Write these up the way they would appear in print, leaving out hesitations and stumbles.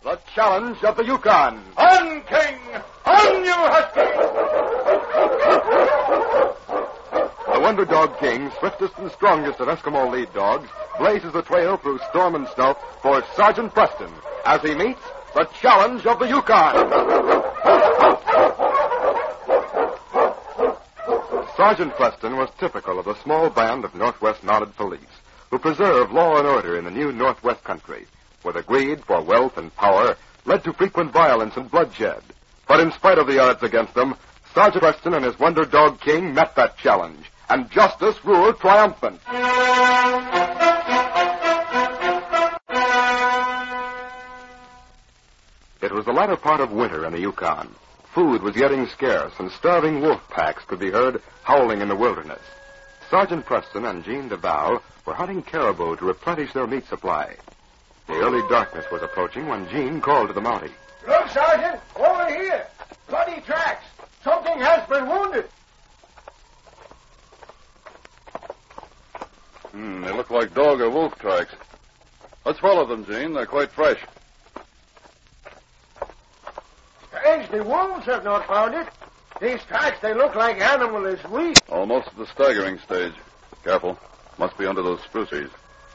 The challenge of the Yukon. On, King! On, you husky! The Wonder Dog King, swiftest and strongest of Eskimo lead dogs, blazes the trail through storm and snow for Sergeant Preston as he meets the challenge of the Yukon. Sergeant Preston was typical of the small band of Northwest Mounted Police who preserve law and order in the new Northwest country, where the greed for wealth and power led to frequent violence and bloodshed. But in spite of the odds against them, Sergeant Preston and his Wonder Dog King met that challenge, and justice ruled triumphant. It was the latter part of winter in the Yukon. Food was getting scarce, and starving wolf packs could be heard howling in the wilderness. Sergeant Preston and Jean DeVal were hunting caribou to replenish their meat supply. The early darkness was approaching when Jean called to the Mountie. Look, Sergeant, over here. Bloody tracks. Something has been wounded. They look like dog or wolf tracks. Let's follow them, Jean. They're quite fresh. Strange, the wolves have not found it. These tracks, they look like animal is weak. Almost at the staggering stage. Careful. Must be under those spruce trees.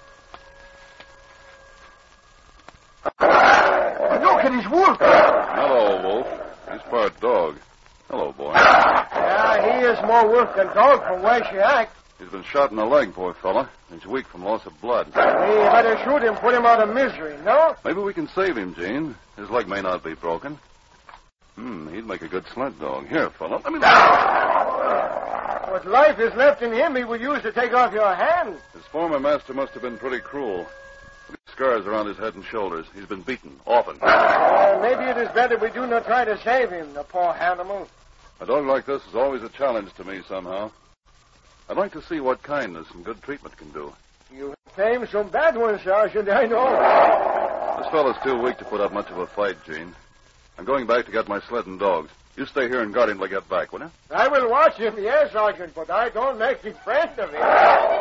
Look at his wolf. Hello, wolf. He's part dog. Hello, boy. Yeah, he is more wolf than dog from where she acts. He's been shot in the leg, poor fella. He's weak from loss of blood. We better shoot him, put him out of misery, no? Maybe we can save him, Jean. His leg may not be broken. He'd make a good sled dog. Here, fella, let me... What life is left in him he would use to take off your hand. His former master must have been pretty cruel. With scars around his head and shoulders. He's been beaten, often. Maybe it is better we do not try to save him, the poor animal. A dog like this is always a challenge to me somehow. I'd like to see what kindness and good treatment can do. You tamed some bad ones, Sergeant, I know. This fellow's too weak to put up much of a fight, Jean. I'm going back to get my sled and dogs. You stay here and guard him till I get back, will you? I will watch him, yes, Sergeant, but I don't make a friend of him.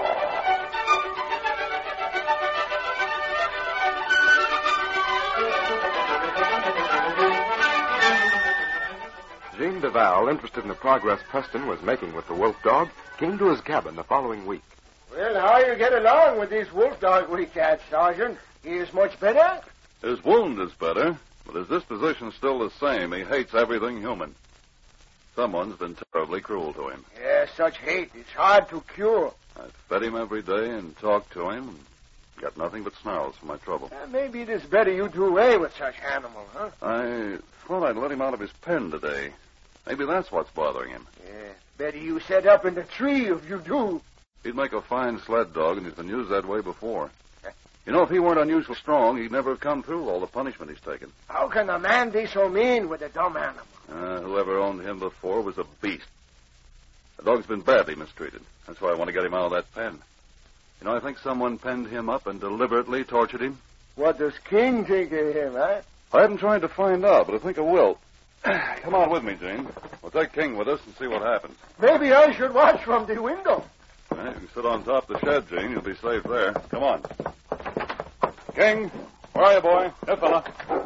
Jean DeVal, interested in the progress Preston was making with the wolf dog, came to his cabin the following week. Well, how you get along with this wolf dog we catch, Sergeant? He is much better? His wound is better, but his disposition's still the same. He hates everything human. Someone's been terribly cruel to him. Yes, such hate is hard to cure. I've fed him every day and talked to him and got nothing but snarls for my trouble. Maybe it is better you do away with such animal, huh? I thought I'd let him out of his pen today. Maybe that's what's bothering him. Yeah, better you set up in the tree if you do. He'd make a fine sled dog, and he's been used that way before. You know, if he weren't unusually strong, he'd never have come through all the punishment he's taken. How can a man be so mean with a dumb animal? Whoever owned him before was a beast. The dog's been badly mistreated. That's why I want to get him out of that pen. You know, I think someone penned him up and deliberately tortured him. What does King think of him, huh? I haven't tried to find out, but I think I will. Come on with me, Jean. We'll take King with us and see what happens. Maybe I should watch from the window. You can sit on top of the shed, Jean. You'll be safe there. Come on. King, where are you, boy? Here, fella.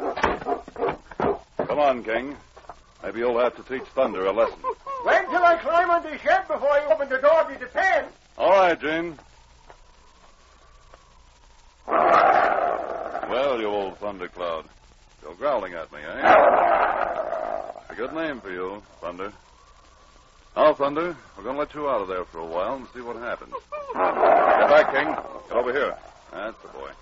Come on, King. Maybe you'll have to teach Thunder a lesson. Wait till I climb on the shed before you open the door to the pen. All right, Jean. Well, you old thundercloud. Still growling at me, eh? It's a good name for you, Thunder. Now, Thunder, we're going to let you out of there for a while and see what happens. Get back, King. Get over here. That's the boy.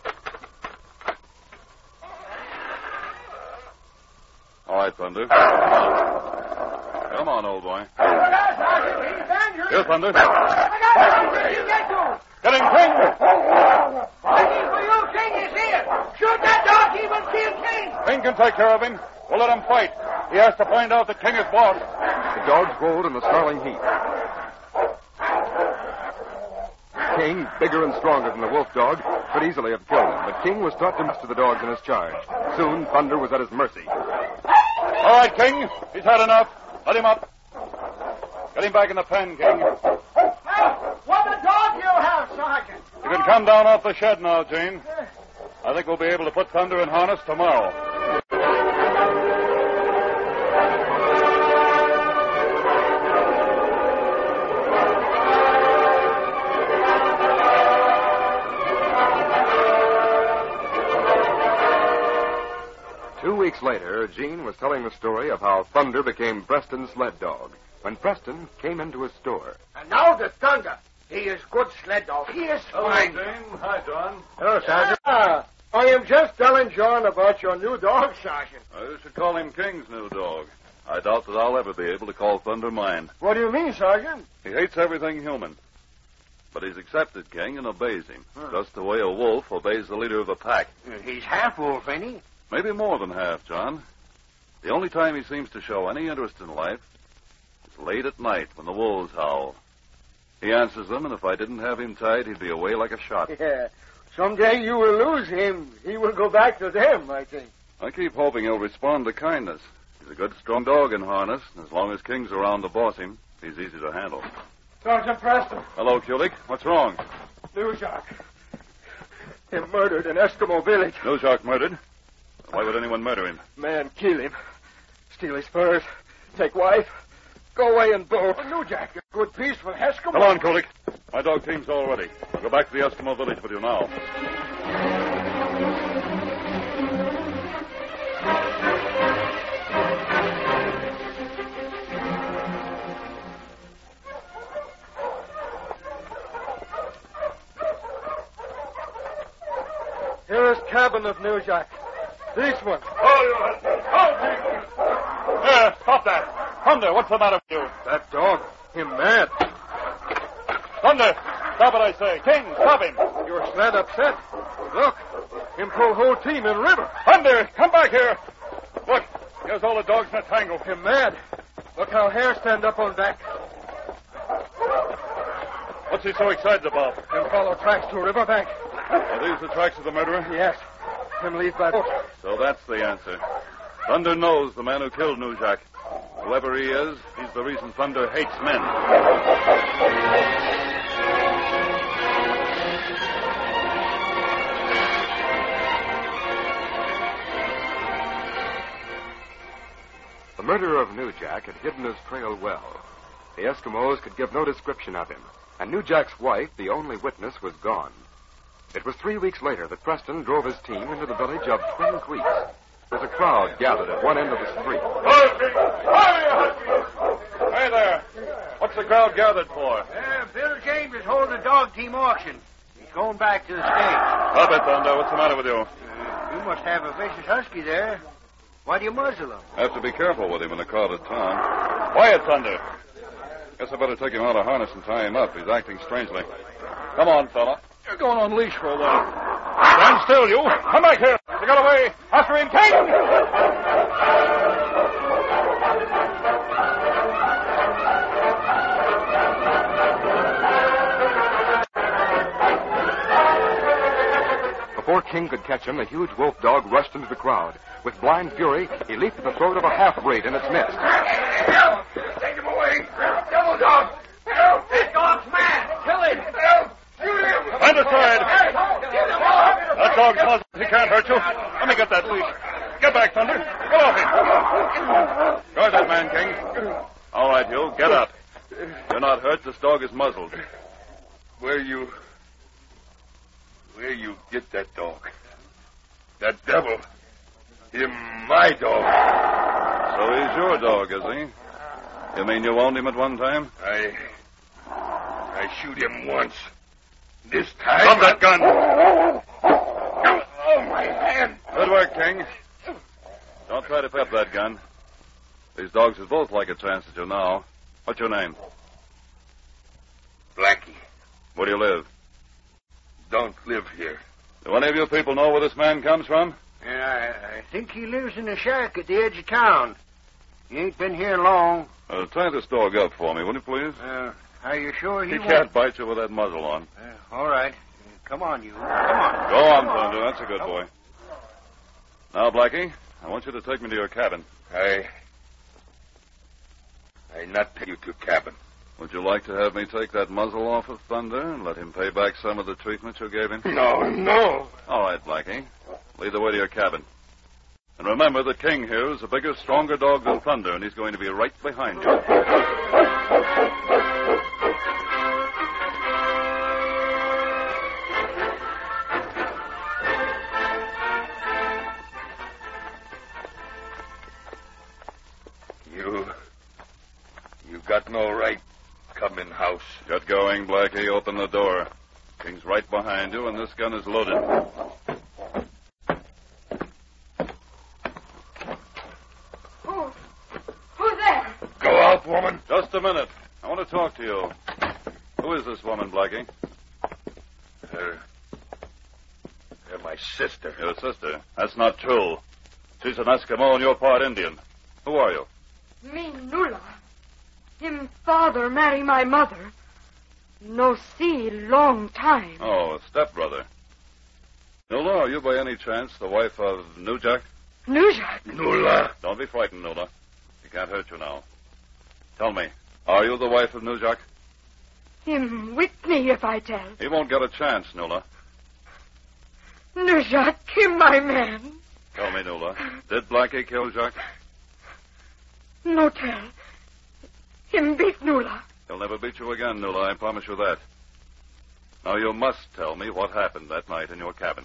All right, Thunder. Come on, old boy. Here, Thunder. Get him, King! Waiting for you, King is here. Shoot that dog, he will kill King. King can take care of him. We'll let him fight. He has to find out that King is boss. The dogs rolled in the snarling heat. King, bigger and stronger than the wolf dog, could easily have killed him, but King was taught to master the dogs in his charge. Soon, Thunder was at his mercy. All right, King. He's had enough. Let him up. Get him back in the pen, King. What a dog you have, Sergeant. You can come down off the shed now, Jean. I think we'll be able to put Thunder in harness tomorrow. weeks later, Gene was telling the story of how Thunder became Preston's sled dog when Preston came into his store. And now the Thunder. He is good sled dog. He is fine. Jane. Hi, John. Hello, Sergeant. I am just telling John about your new dog, Sergeant. You should call him King's new dog. I doubt that I'll ever be able to call Thunder mine. What do you mean, Sergeant? He hates everything human. But he's accepted King and obeys him, just the way a wolf obeys the leader of a pack. He's half wolf, ain't he? Maybe more than half, John. The only time he seems to show any interest in life is late at night when the wolves howl. He answers them, and if I didn't have him tied, he'd be away like a shot. Yeah. Someday you will lose him. He will go back to them, I think. I keep hoping he'll respond to kindness. He's a good, strong dog in harness, and as long as King's around to boss him, he's easy to handle. Sergeant Preston. Hello, Kulik. What's wrong? Newshark. He murdered an Eskimo village. Newshark murdered? Why would anyone murder him? Man kill him. Steal his furs. Take wife. Go away and bolt. Newjack, a good peaceful Eskimo. Come on, Kulik. My dog team's all ready. I'll go back to the Eskimo village with you now. Here is cabin of Newjack. This one. Stop that. Thunder, what's the matter with you? That dog. Him mad. Thunder, stop it, I say. King, stop him. Your sled upset. Look. Him pull whole team in river. Thunder, come back here. Look, here's all the dogs in a tangle. Him mad. Look how hair stand up on back. What's he so excited about? Him follow tracks to river bank. Are these the tracks of the murderer? Yes. Him leave by boat. So that's the answer. Thunder knows the man who killed Newjack. Whoever he is, he's the reason Thunder hates men. The murderer of Newjack had hidden his trail well. The Eskimos could give no description of him, and Newjack's wife, the only witness, was gone. It was 3 weeks later that Preston drove his team into the village of Twin Creeks. There's a crowd gathered at one end of the street. Hey there. What's the crowd gathered for? Bill James is holding a dog team auction. He's going back to the stage. Stop it, Thunder. What's the matter with you? You must have a vicious husky there. Why do you muzzle him? Have to be careful with him in a crowded town. Quiet, Thunder. Guess I better take him out of harness and tie him up. He's acting strangely. Come on, fella. You're going on leash for a while. Stand still, you. Come back here. You got away. After him, King! Before King could catch him, the huge wolf dog rushed into the crowd. With blind fury, he leaped at the throat of a half-breed in its midst. Help! Take him away! Devil dog! Help! This dog's mad! Kill him! Help! Shoot him! Stand aside. Get him off! That dog's muzzled. He can't hurt you. Let me get that leash. Get back, Thunder. Get off him. Guard that man, King. All right, Hugh. Get up. You're not hurt. This dog is muzzled. Where you get that dog? That devil. Him my dog. So he's your dog, is he? You mean you owned him at one time? I shoot him once. This time... Drop that gun. Oh, my hand. Good work, King. Don't try to pick up that gun. These dogs would both like a chance at you now. What's your name? Blackie. Where do you live? Don't live here. Do any of you people know where this man comes from? I think he lives in a shack at the edge of town. He ain't been here long. Tie this dog up for me, will you, please? Are you sure he He won't? can't bite you with that muzzle on. All right. Come on, you. Come on. Go on, Thunder. That's a good boy. Now, Blackie, I want you to take me to your cabin. I not take you to cabin. Would you like to have me take that muzzle off of Thunder and let him pay back some of the treatment you gave him? No. All right, Blackie. Lead the way to your cabin. And remember that King here is a bigger, stronger dog than Thunder, and he's going to be right behind you. got no right come in house. Get going, Blackie. Open the door. King's right behind you, and this gun is loaded. Who's there? Go out, woman. Just a minute. I want to talk to you. Who is this woman, Blackie? They're my sister. Your sister? That's not true. She's an Eskimo and you're part Indian. Who are you? Me Nula. Him father marry my mother. No see long time. Oh, a stepbrother. Nula, are you by any chance the wife of Nujak? Nujak? Nula. Don't be frightened, Nula. He can't hurt you now. Tell me, are you the wife of Nujak? Him with me if I tell. He won't get a chance, Nula. Nujak, him my man. Tell me, Nula, did Blackie kill Jack? No tell. Him beat Nula. He'll never beat you again, Nula, I promise you that. Now, you must tell me what happened that night in your cabin.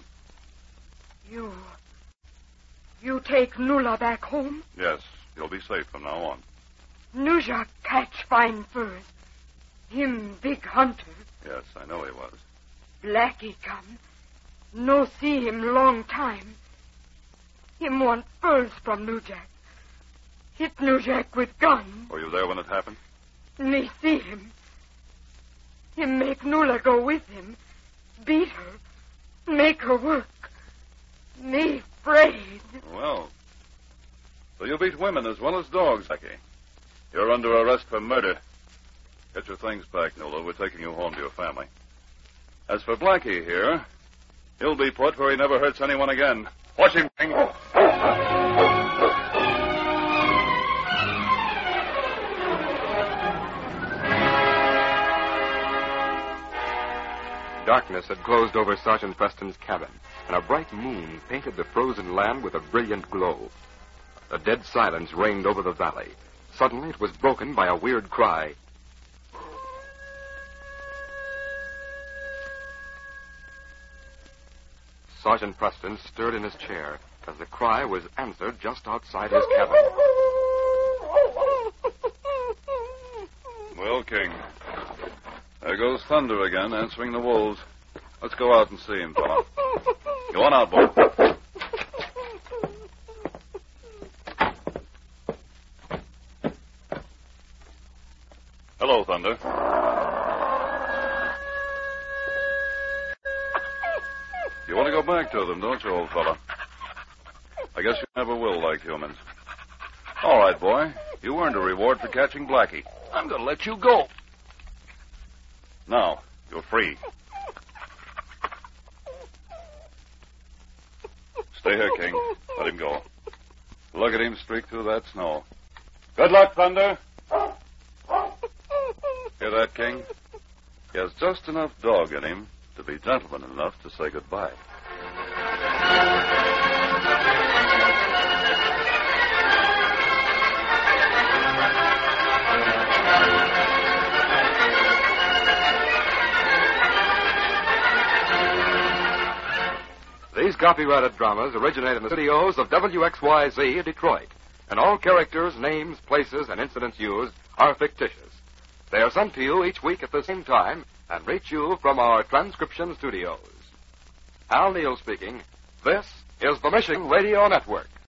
You take Nula back home? Yes, you'll be safe from now on. Nujak catch fine furs. Him big hunter. Yes, I know he was. Blackie come. No see him long time. Him want furs from Nujak. Hit Nujak with gun. Were you there when it happened? Me see him. Him make Nula go with him. Beat her. Make her work. Me afraid. Well, so you beat women as well as dogs, Blackie. You're under arrest for murder. Get your things back, Nula. We're taking you home to your family. As for Blackie here, he'll be put where he never hurts anyone again. Watch him, King. Darkness had closed over Sergeant Preston's cabin, and a bright moon painted the frozen land with a brilliant glow. A dead silence reigned over the valley. Suddenly it was broken by a weird cry. Sergeant Preston stirred in his chair as the cry was answered just outside his cabin. Well, King, there goes Thunder again, answering the wolves. Let's go out and see him, fella. Go on out, boy. Hello, Thunder. You want to go back to them, don't you, old fella? I guess you never will like humans. All right, boy. You earned a reward for catching Blackie. I'm going to let you go. Now, you're free. Stay here, King. Let him go. Look at him streak through that snow. Good luck, Thunder. Hear that, King? He has just enough dog in him to be gentleman enough to say goodbye. These copyrighted dramas originate in the studios of WXYZ Detroit, and all characters, names, places, and incidents used are fictitious. They are sent to you each week at the same time and reach you from our transcription studios. Hal Neal speaking. This is the Mission Radio Network.